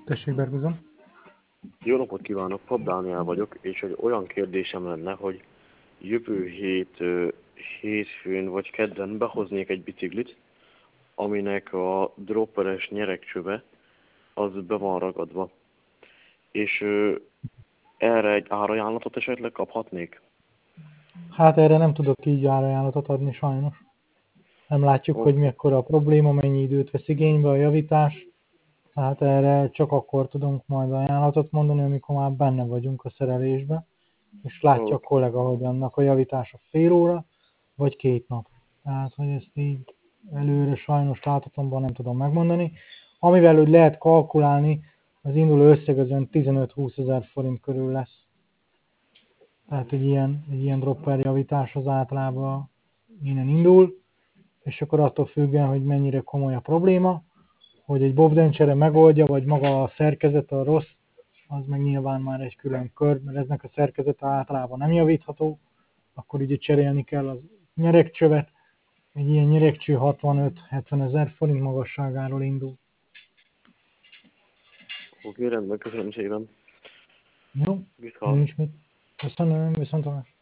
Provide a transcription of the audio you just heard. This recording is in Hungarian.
Tessék, Berguzon. Jó napot kívánok, Pap Dániel vagyok, és egy olyan kérdésem lenne, hogy jövő hétfőn vagy kedden behoznék egy biciklit, aminek a dropperes nyeregcsöve az be van ragadva. És erre egy árajánlatot esetleg kaphatnék? Hát erre nem tudok így árajánlatot adni sajnos. Nem látjuk, hogy mekkora a probléma, mennyi időt vesz igénybe a javítás. Tehát erre csak akkor tudunk majd ajánlatot mondani, amikor már benne vagyunk a szerelésbe, és látja a kollega, hogy annak a javítása fél óra, vagy 2 nap. Tehát, hogy ezt így előre sajnos láthatóban nem tudom megmondani. Amivel úgy lehet kalkulálni, az induló összeg az 15-20 ezer forint körül lesz. Tehát egy ilyen dropper javítás az általában innen indul, és akkor attól függően, hogy mennyire komoly a probléma, hogy egy bobdencsere megoldja, vagy maga a szerkezet a rossz, az meg nyilván már egy külön kör, mert eznek a szerkezete általában nem javítható, akkor ugye cserélni kell az nyeregcsövet, egy ilyen nyeregcső 65-70 ezer forint magasságáról indul. Oké, rendben, köszönöm szépen. Jó, nincs mit. Köszönöm, viszontlátásra.